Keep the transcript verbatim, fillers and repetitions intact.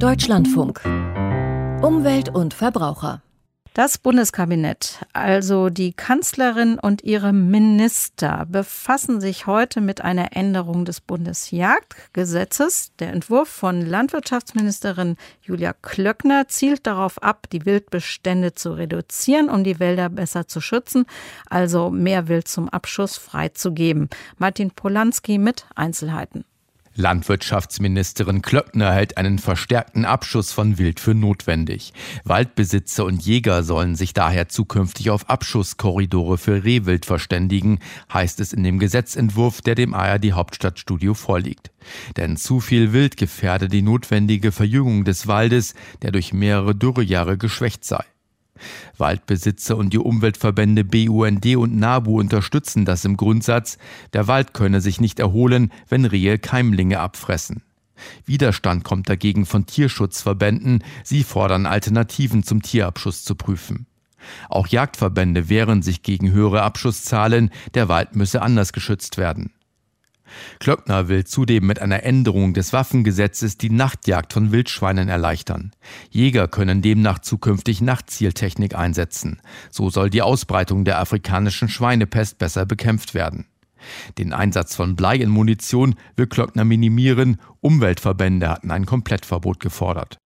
Deutschlandfunk. Umwelt und Verbraucher. Das Bundeskabinett, also die Kanzlerin und ihre Minister, befassen sich heute mit einer Änderung des Bundesjagdgesetzes. Der Entwurf von Landwirtschaftsministerin Julia Klöckner zielt darauf ab, die Wildbestände zu reduzieren, um die Wälder besser zu schützen, also mehr Wild zum Abschuss freizugeben. Martin Polanski mit Einzelheiten. Landwirtschaftsministerin Klöckner hält einen verstärkten Abschuss von Wild für notwendig. Waldbesitzer und Jäger sollen sich daher zukünftig auf Abschusskorridore für Rehwild verständigen, heißt es in dem Gesetzentwurf, der dem A R D-Hauptstadtstudio vorliegt. Denn zu viel Wild gefährde die notwendige Verjüngung des Waldes, der durch mehrere Dürrejahre geschwächt sei. Waldbesitzer und die Umweltverbände B U N D und NABU unterstützen das im Grundsatz, der Wald könne sich nicht erholen, wenn Rehe Keimlinge abfressen. Widerstand kommt dagegen von Tierschutzverbänden, sie fordern Alternativen zum Tierabschuss zu prüfen. Auch Jagdverbände wehren sich gegen höhere Abschusszahlen, der Wald müsse anders geschützt werden. Klöckner will zudem mit einer Änderung des Waffengesetzes die Nachtjagd von Wildschweinen erleichtern. Jäger können demnach zukünftig Nachtzieltechnik einsetzen. So soll die Ausbreitung der afrikanischen Schweinepest besser bekämpft werden. Den Einsatz von Blei in Munition will Klöckner minimieren. Umweltverbände hatten ein Komplettverbot gefordert.